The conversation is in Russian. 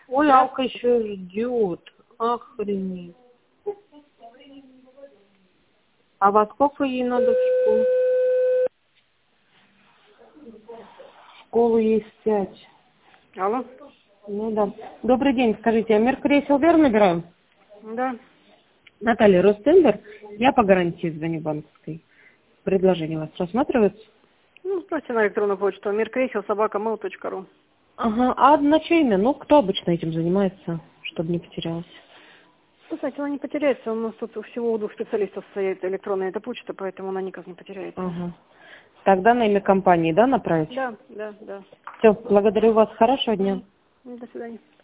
Ой, Алка еще ждет. Охренеть. А во сколько ей надо в школу? В школу ей в 5. Алло? Ну да. Добрый день, скажите, я Меркурий Силвер набираю? Да. Наталья Ростендер, я по гарантии звоню банковской. Предложение у вас рассматривается? Ну, спросите на электронную почту. mirkrесел@mail.ru. Ага, а на чье имя? Ну, кто обычно этим занимается, чтобы не потерялась? Ну, знаете, она не потеряется. У нас тут всего у 2 специалистов стоит электронная эта почта, поэтому она никак не потеряется. Ага. Тогда на имя компании, да, направить? Да, да, да. Все, благодарю вас, хорошего дня. До свидания.